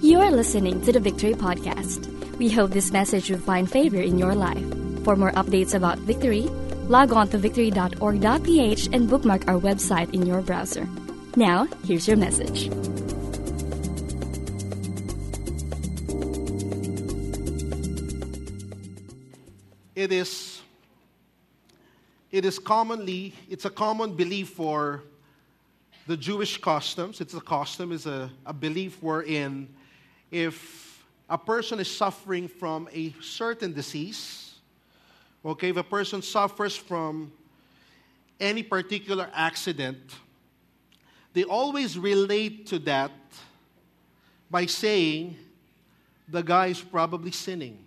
You are listening to the Victory Podcast. We hope this message will find favor in your life. For more updates about Victory, log on to victory.org.ph and bookmark our website in your browser. Now, here's your message. It's a common belief for the Jewish customs. It's a belief wherein if a person is suffering from a certain disease, okay, if a person suffers from any particular accident, they always relate to that by saying the guy is probably sinning.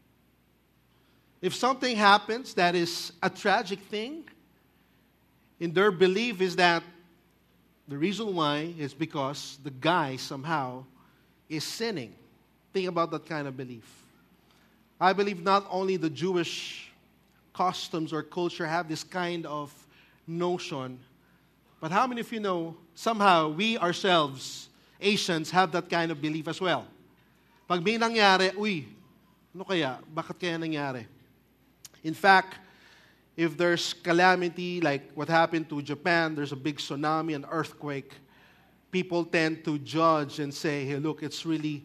If something happens that is a tragic thing, in their belief is that the reason why is because the guy somehow is sinning. Think about that kind of belief. I believe not only the Jewish customs or culture have this kind of notion, but how many of you know somehow we ourselves, Asians, have that kind of belief as well? Pag may nangyari, ano kaya? Bakit kaya nangyari? In fact, if there's calamity like what happened to Japan, there's a big tsunami, an earthquake, people tend to judge and say, hey, look, it's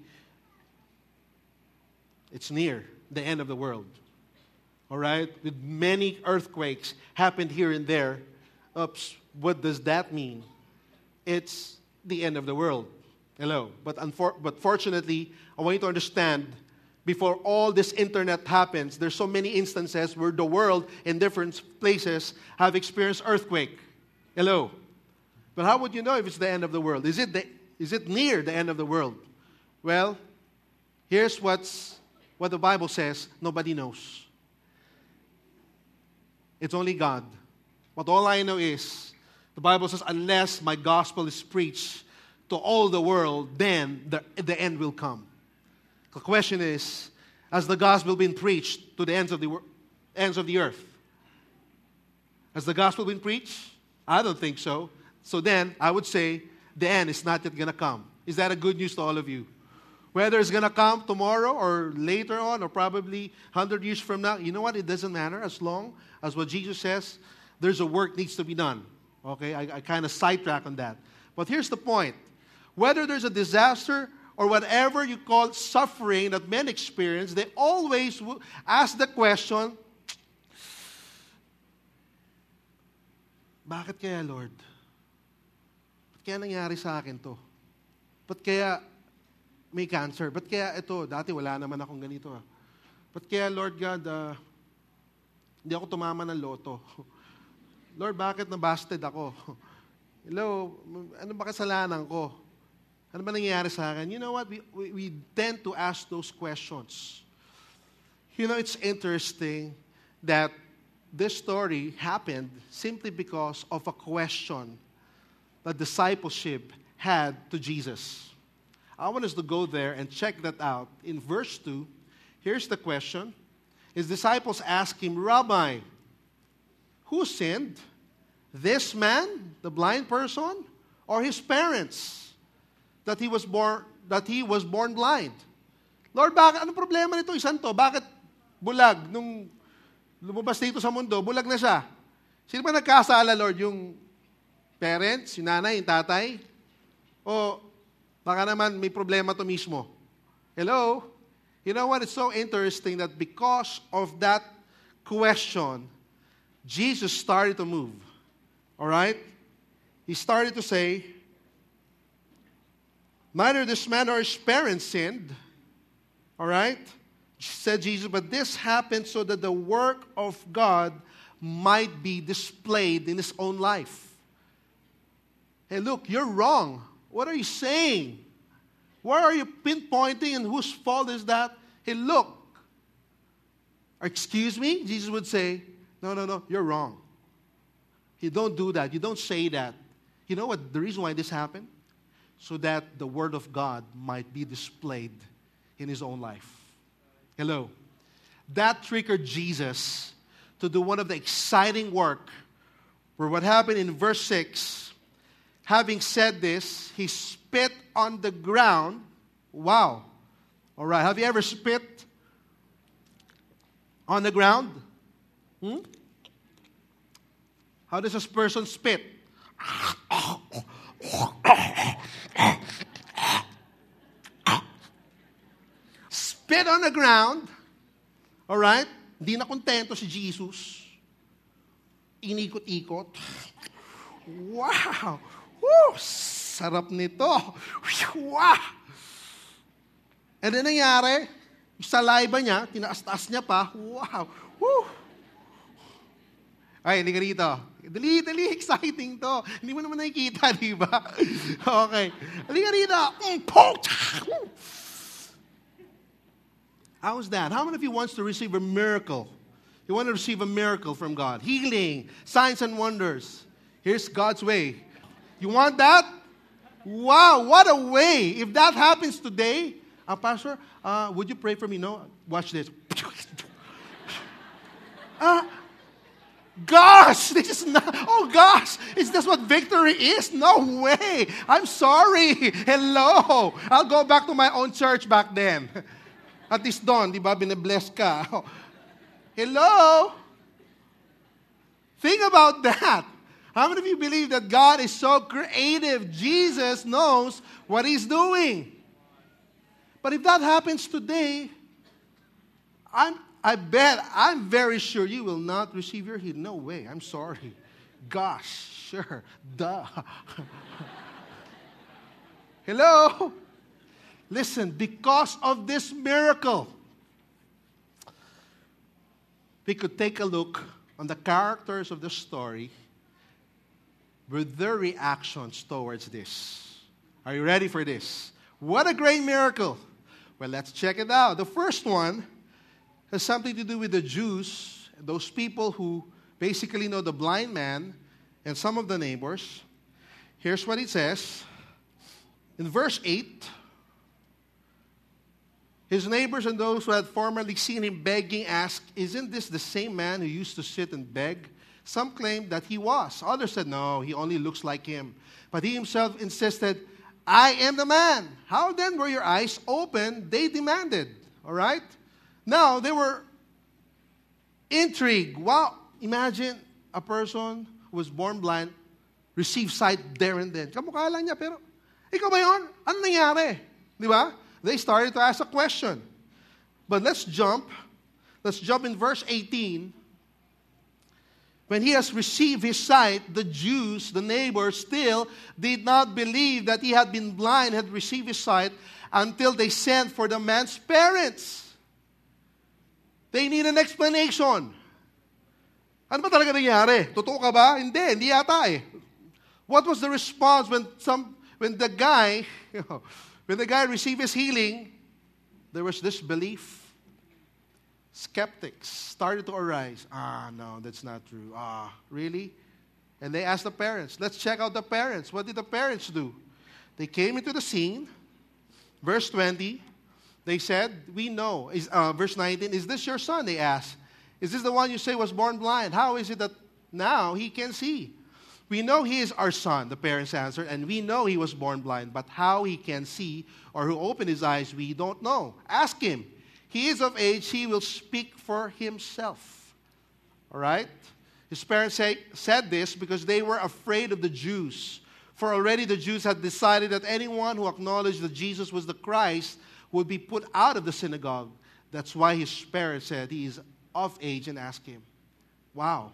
near the end of the world. All right? With many earthquakes happened here and there. Oops, what does that mean? It's the end of the world. Hello. But fortunately, I want you to understand, before all this internet happens, there's so many instances where the world in different places have experienced earthquake. Hello. But how would you know if it's the end of the world? Is it near the end of the world? Well, here's what the Bible says. Nobody knows. It's only God. But all I know is, the Bible says, unless my gospel is preached to all the world, then the end will come. The question is, has the gospel been preached to the ends of the earth? Has the gospel been preached? I don't think so. So then, I would say, the end is not yet going to come. Is that a good news to all of you? Whether it's going to come tomorrow or later on or probably 100 years from now, you know what? It doesn't matter as long as what Jesus says, there's a work needs to be done. Okay, I kind of sidetrack on that. But here's the point. Whether there's a disaster or whatever you call suffering that men experience, they always ask the question, bakit kaya, Lord? Ba't kaya nangyari sa akin to? Ba't kaya may cancer? Ba't kaya ito? Dati wala naman akong ganito. Ba't kaya, Lord God, hindi ako tumama ng loto? Lord, bakit nabasted ako? Hello, ano ba kasalanan ko? Ano ba nangyayari sa akin? You know what? We tend to ask those questions. You know, it's interesting that this story happened simply because of a question that discipleship had to Jesus. I want us to go there and check that out. In verse 2, here's the question. His disciples asked him, Rabbi, who sinned? This man, the blind person, or his parents, that he was born blind? Lord, bakit? Anong problema nito? Isan to? Bakit bulag? Nung lumabas dito sa mundo, bulag na siya. Sino ba nagkasala, Lord? Yung parents, yung nanay, yung tatay? O baka naman may problema to mismo? Hello? You know what? It's so interesting that because of that question, Jesus started to move. All right? He started to say, neither this man nor his parents sinned. All right? Said Jesus, but this happened so that the work of God might be displayed in his own life. Hey, look, you're wrong. What are you saying? Where are you pinpointing and whose fault is that? Hey, look. Excuse me? Jesus would say, no, you're wrong. You don't do that. You don't say that. You know what? The reason why this happened? So that the Word of God might be displayed in his own life. Hello. That triggered Jesus to do one of the exciting work where what happened in verse 6, having said this, he spit on the ground Wow. All right. Have you ever spit on the ground? How does this person spit? Spit on the ground. All right? Hindi na kontento si Jesus. Inikot-ikot. Wow! Woo! Sarap nito. Wow! And then nangyari, yung saliva niya, tinaas-taas niya pa. Wow! Woo! Ay, hindi ka rito. Dali, exciting to. Hindi mo naman nakikita, di ba? Okay. Hindi ka rito. How's that? How many of you wants to receive a miracle? You want to receive a miracle from God. Healing, signs and wonders. Here's God's way. You want that? Wow, what a way. If that happens today, Pastor, would you pray for me? No? Watch this. Gosh, this is not, oh gosh, is this what victory is? No way. I'm sorry. Hello. I'll go back to my own church back then. At least doon, di ba, bine-bless ka. Hello? Think about that. How many of you believe that God is so creative? Jesus knows what He's doing. But if that happens today, I'm very sure you will not receive your healing. No way. I'm sorry. Gosh, sure. Duh. Hello? Listen, because of this miracle, we could take a look on the characters of the story with their reactions towards this. Are you ready for this? What a great miracle. Well, let's check it out. The first one has something to do with the Jews, those people who basically know the blind man and some of the neighbors. Here's what it says. In verse 8, his neighbors and those who had formerly seen him begging asked, "Isn't this the same man who used to sit and beg?" Some claimed that he was. Others said, "No, he only looks like him." But he himself insisted, "I am the man." "How then were your eyes open?" they demanded. All right? Now, they were intrigued. Wow, imagine a person who was born blind, received sight there and then. Kamukha lang niya, pero, ikaw ba yun? Ano nangyari? Di ba? They started to ask a question. But let's jump in verse 18. When he has received his sight, the Jews, the neighbors, still did not believe that he had been blind, had received his sight, until they sent for the man's parents. They need an explanation. Ano ba talaga nangyari? Totoo ka ba? Hindi yata eh. What was the response when the guy received his healing? There was this belief. Skeptics started to arise. No, that's not true. Really? And they asked the parents. Let's check out the parents. What did the parents do? They came into the scene. Verse 20, they said, "We know." Verse 19, "Is this your son?" they asked. "Is this the one you say was born blind? How is it that now he can see?" "We know he is our son," the parents answered, "and we know he was born blind. But how he can see or who opened his eyes, we don't know. Ask him. He is of age. He will speak for himself." All right? His parents said this because they were afraid of the Jews. For already the Jews had decided that anyone who acknowledged that Jesus was the Christ would be put out of the synagogue. That's why his parents said he is of age and asked him. Wow.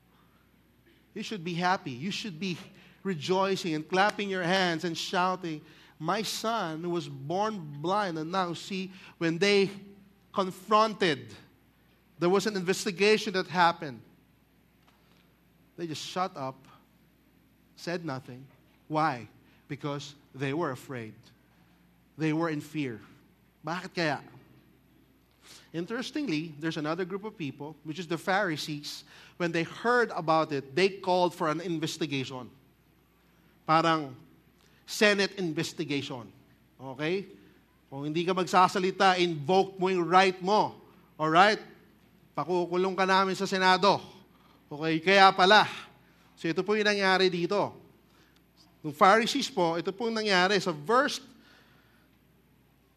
You should be happy. You should be rejoicing and clapping your hands and shouting, "My son who was born blind and now see." When they confronted, there was an investigation that happened. They just shut up, said nothing. Why? Because they were afraid. They were in fear. Bakit kaya? Interestingly, there's another group of people, which is the Pharisees. When they heard about it, they called for an investigation. Parang Senate investigation. Okay? Kung hindi ka magsasalita, invoke mo yung right mo. Alright? Pakukulong ka namin sa Senado. Okay? Kaya pala. So ito po yung nangyari dito. Nung Pharisees po, ito po yung nangyari sa verse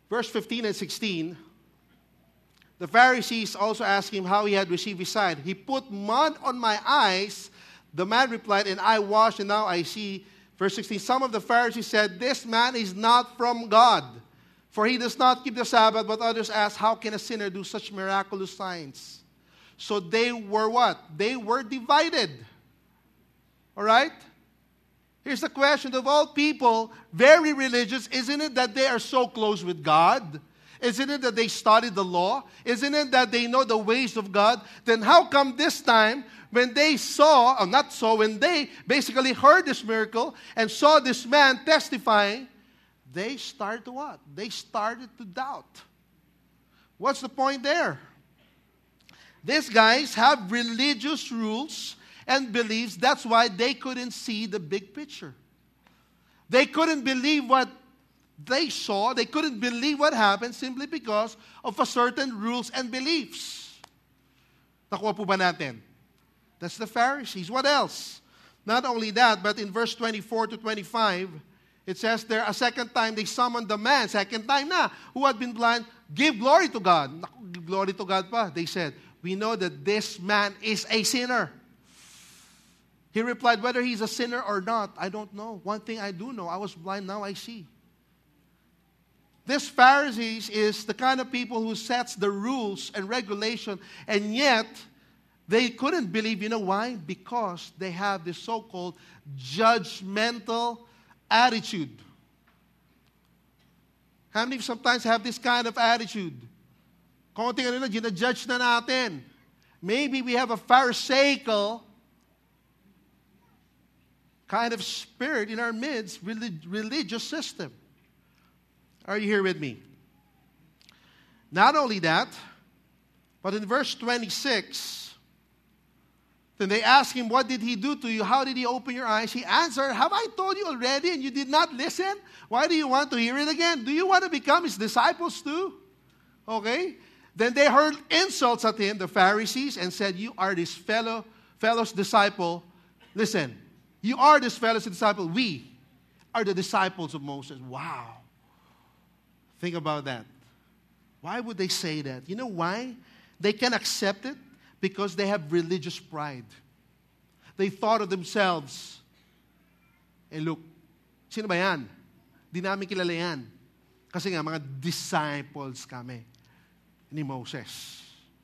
verse 15 and 16, the Pharisees also asked him how he had received his sight. He put mud on my eyes. The man replied, and I washed, and now I see. Verse 16, some of the Pharisees said, this man is not from God, for he does not keep the Sabbath. But others asked, how can a sinner do such miraculous signs? So they were what? They were divided. All right? Here's the question. Of all people, very religious, isn't it that they are so close with God? Isn't it that they studied the law? Isn't it that they know the ways of God? Then how come this time, when they saw, or not saw, when they basically heard this miracle and saw this man testifying, they started to what? They started to doubt. What's the point there? These guys have religious rules and beliefs. That's why they couldn't see the big picture. They couldn't believe what they saw. They couldn't believe what happened simply because of a certain rules and beliefs. Nakuha po ba natin? That's the Pharisees. What else? Not only that, but in verse 24 to 25, it says there, a second time they summoned the man, second time na, who had been blind, give glory to God. Naku, give glory to God pa. They said, we know that this man is a sinner. He replied, whether he's a sinner or not, I don't know. One thing I do know, I was blind, now I see. This Pharisees is the kind of people who sets the rules and regulation, and yet they couldn't believe. You know why? Because they have this so-called judgmental attitude. How many sometimes have this kind of attitude? Konting ano na, ginajudge na natin. Maybe we have a Pharisaical kind of spirit in our midst, religious system. Are you here with me? Not only that, but in verse 26, then they asked him, what did he do to you? How did he open your eyes? He answered, have I told you already and you did not listen? Why do you want to hear it again? Do you want to become his disciples too? Okay? Then they hurled insults at him, the Pharisees, and said, you are this fellow's disciple. Listen, you are this fellow's disciple. We are the disciples of Moses. Wow. Think about that. Why would they say that? You know why? They can accept it because they have religious pride. They thought of themselves, look, sino ba yan? Di namin kilala yan. Kasi nga, mga disciples kami ni Moses.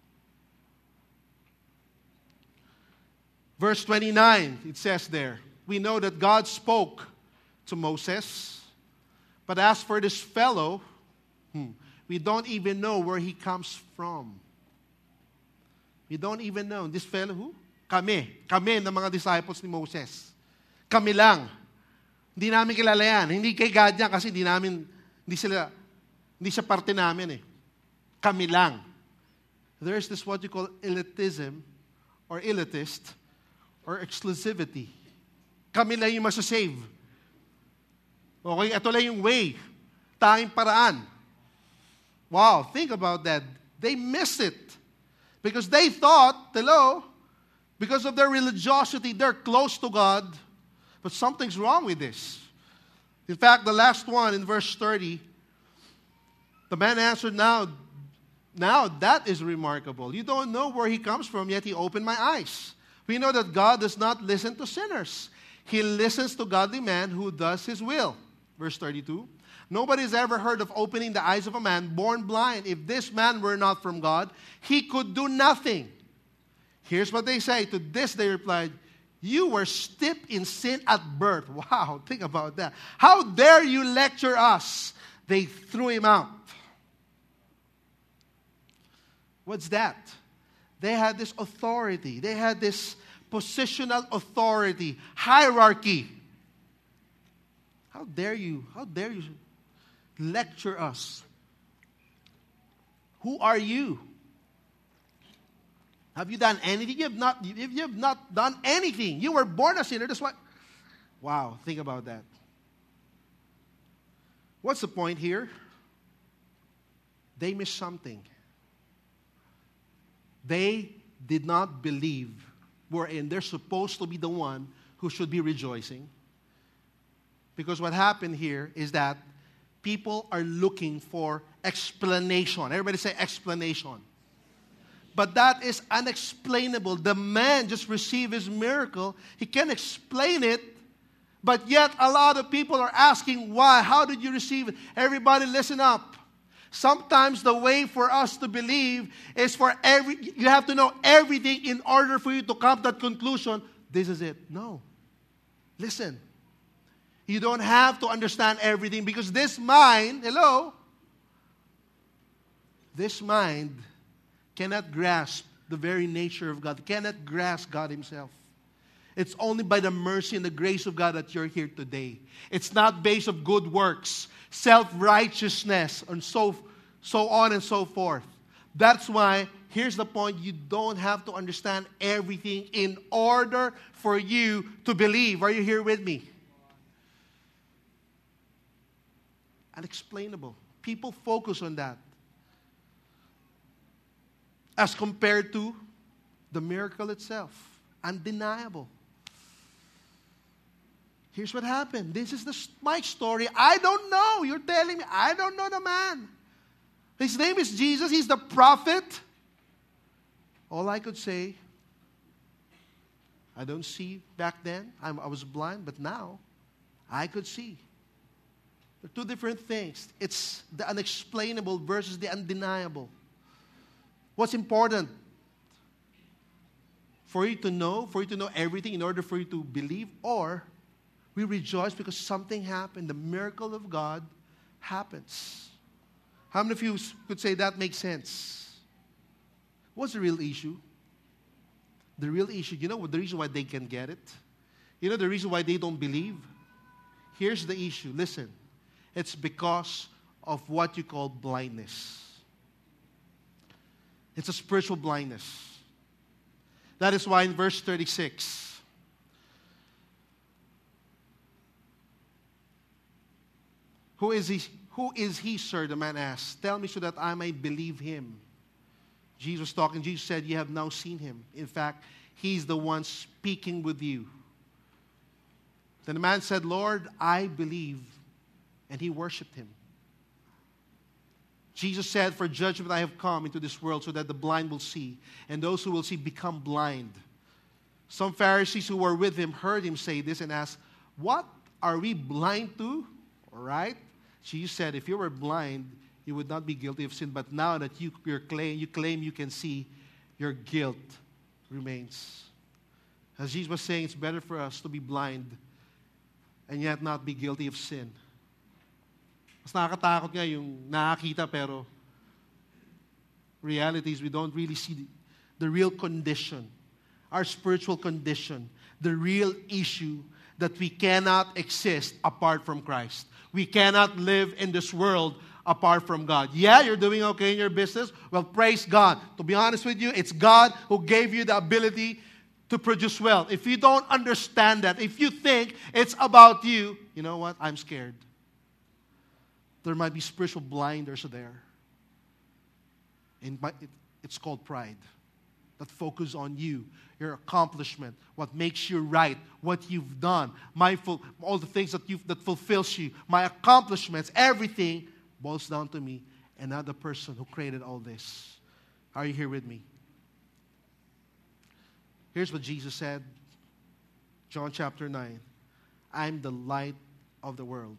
Verse 29, it says there, we know that God spoke to Moses, but as for this fellow, we don't even know where he comes from. We don't even know. This fellow who? Kami ng mga disciples ni Moses. Kami lang. Hindi namin kilala yan. Hindi kay God yan kasi hindi siya parte namin eh. Kami lang. There's this what you call elitism or elitist or exclusivity. Kami lang yung masasave. Okay, ito lang yung way. Tanging paraan. Wow, think about that. They missed it. Because they thought, because of their religiosity, they're close to God. But something's wrong with this. In fact, the last one in verse 30, the man answered, now that is remarkable. You don't know where he comes from, yet he opened my eyes. We know that God does not listen to sinners. He listens to godly men who does his will. Verse 32. Nobody has ever heard of opening the eyes of a man born blind. If this man were not from God, he could do nothing. Here's what they say. To this they replied, you were steeped in sin at birth. Wow, think about that. How dare you lecture us? They threw him out. What's that? They had this authority. They had this positional authority, hierarchy. How dare you lecture us? Who are you? Have you done anything? If you have not done anything, you were born a sinner. That's why. Wow, think about that. What's the point here? They missed something. They did not believe wherein they're supposed to be the one who should be rejoicing. Because what happened here is that People are looking for explanation. Everybody say explanation. But that is unexplainable. The man just received his miracle. He can't explain it. But yet a lot of people are asking why. How did you receive it? Everybody listen up. Sometimes the way for us to believe is you have to know everything in order for you to come to that conclusion. This is it. No. Listen. You don't have to understand everything because this mind, this mind cannot grasp the very nature of God, cannot grasp God Himself. It's only by the mercy and the grace of God that you're here today. It's not based on good works, self-righteousness, and so on and so forth. That's why, here's the point, you don't have to understand everything in order for you to believe. Are you here with me? Unexplainable. People focus on that. As compared to the miracle itself. Undeniable. Here's what happened. This is my story. I don't know. You're telling me. I don't know the man. His name is Jesus. He's the prophet. All I could say, I don't see back then. I was blind, but now I could see. They're two different things. It's the unexplainable versus the undeniable. What's important? For you to know everything in order for you to believe, or we rejoice because something happened. The miracle of God happens. How many of you could say that makes sense? What's the real issue? The real issue, you know what the reason why they can get it? You know the reason why they don't believe? Here's the issue. Listen. It's because of what you call blindness. It's a spiritual blindness. That is why in verse 36, Who is he, sir? The man asked. Tell me so that I may believe him. Jesus talking. Jesus said, you have now seen him. In fact, he's the one speaking with you. Then the man said, Lord, I believe. And he worshipped him. Jesus said, for judgment I have come into this world so that the blind will see, and those who will see become blind. Some Pharisees who were with him heard him say this and asked, what are we blind to? All right? Jesus said, if you were blind, you would not be guilty of sin. But now that you claim you can see, your guilt remains. As Jesus was saying, it's better for us to be blind and yet not be guilty of sin. Mas nakakatakot nga yung nakakita pero reality is we don't really see the real condition, our spiritual condition, the real issue that we cannot exist apart from Christ. We cannot live in this world apart from God. Yeah, you're doing okay in your business. Well, praise God. To be honest with you, it's God who gave you the ability to produce wealth. If you don't understand that, if you think it's about you, you know what? I'm scared. There might be spiritual blinders there. And it's called pride. That focus on you, your accomplishment, what makes you right, what you've done, all the things that fulfills you, my accomplishments, everything boils down to me and not the person who created all this. Are you here with me? Here's what Jesus said, John chapter 9. I'm the light of the world.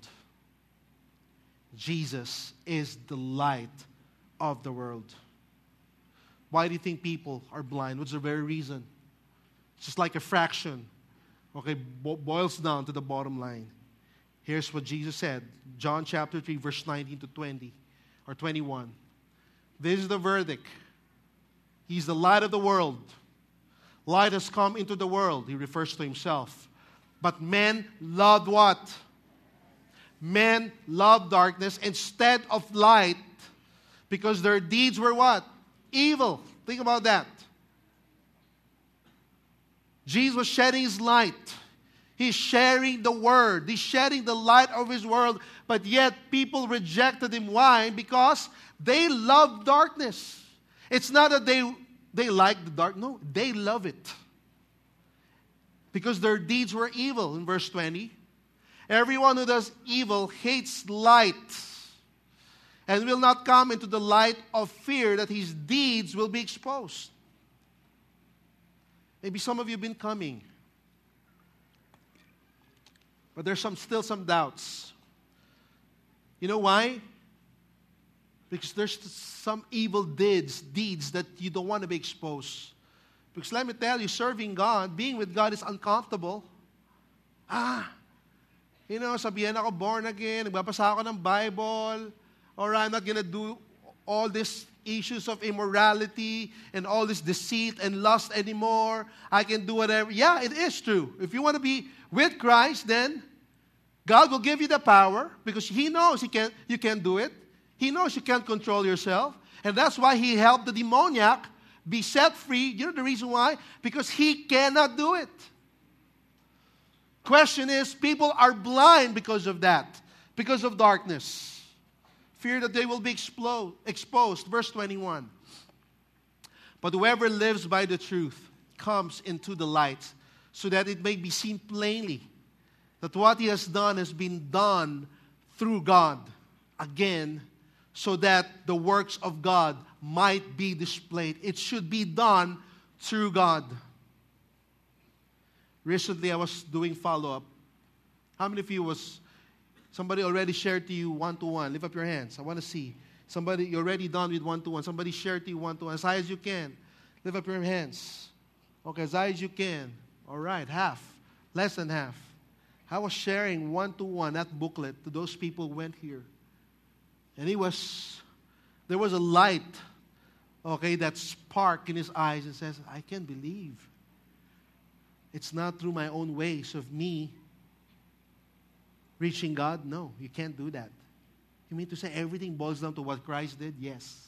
Jesus is the light of the world. Why do you think people are blind? What's the very reason? It's just like a fraction. Okay, boils down to the bottom line. Here's what Jesus said. John chapter 3, verse 19 to 20 or 21. This is the verdict. He's the light of the world. Light has come into the world. He refers to himself. But men loved what? Men loved darkness instead of light because their deeds were what? Evil. Think about that. Jesus was shedding His light. He's sharing the Word. He's shedding the light of His world. But yet people rejected Him. Why? Because they love darkness. It's not that they like the dark. No, they love it. Because their deeds were evil in verse 20. Everyone who does evil hates light and will not come into the light of fear that his deeds will be exposed. Maybe some of you have been coming, but there's still some doubts. You know why? Because there's some evil deeds that you don't want to be exposed. Because let me tell you, serving God, being with God is uncomfortable. Sabihan ako, born again, nagbabasa ako ng Bible, or I'm not gonna do all these issues of immorality and all this deceit and lust anymore. I can do whatever. Yeah, it is true. If you want to be with Christ, then God will give you the power because He knows you can't do it. He knows you can't control yourself. And that's why He helped the demoniac be set free. You know the reason why? Because he cannot do it. Question is, people are blind because of that, because of darkness. Fear that they will be exposed. Verse 21. But whoever lives by the truth comes into the light, so that it may be seen plainly that what he has done has been done through God. Again, so that the works of God might be displayed. It should be done through God. Recently, I was doing follow-up. How many of you somebody already shared to you one-to-one? Lift up your hands. I want to see. Somebody, you're already done with one-to-one. Somebody shared to you one-to-one. As high as you can. Lift up your hands. Okay, as high as you can. All right, half. Less than half. I was sharing one-to-one, that booklet, to those people who went here. And there was a light, that spark in his eyes and says, I can't believe. It's not through my own ways of me reaching God. No, you can't do that. You mean to say everything boils down to what Christ did? Yes.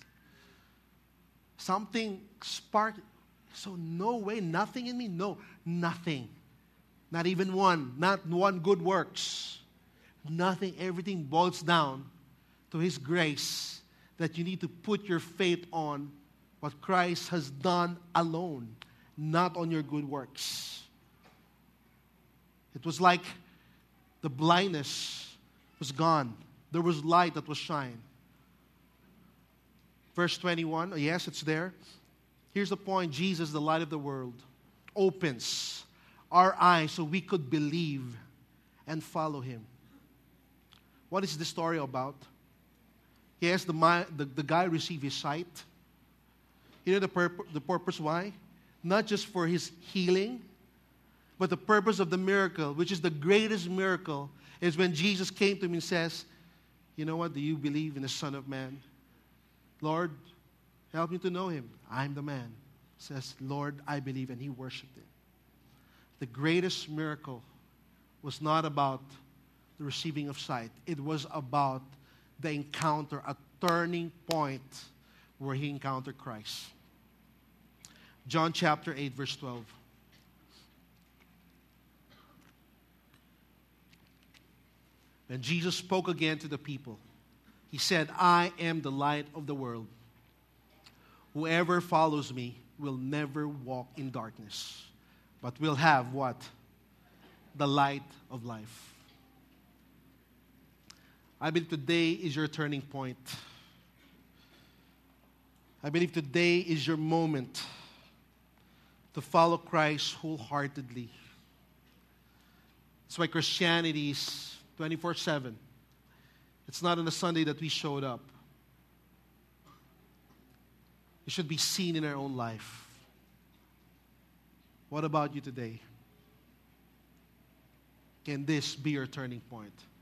Something sparked. So no way, nothing in me? No, nothing. Not even one. Not one good works. Nothing. Everything boils down to His grace, that you need to put your faith on what Christ has done alone, not on your good works. It was like the blindness was gone. There was light that was shined. Verse 21, yes, it's there. Here's the point. Jesus, the light of the world, opens our eyes so we could believe and follow Him. What is this story about? Yes, the guy received his sight. You know the purpose why? Not just for his healing, but the purpose of the miracle, which is the greatest miracle, is when Jesus came to him and says, you know what, do you believe in the Son of Man? Lord, help me to know Him. I'm the man. Says, Lord, I believe, and he worshipped Him. The greatest miracle was not about the receiving of sight. It was about the encounter, a turning point where he encountered Christ. John chapter 8, verse 12. And Jesus spoke again to the people. He said, I am the light of the world. Whoever follows me will never walk in darkness, but will have what? The light of life. I believe today is your turning point. I believe today is your moment to follow Christ wholeheartedly. That's why Christianity is 24/7. It's not on a Sunday that we showed up. It should be seen in our own life. What about you today? Can this be your turning point?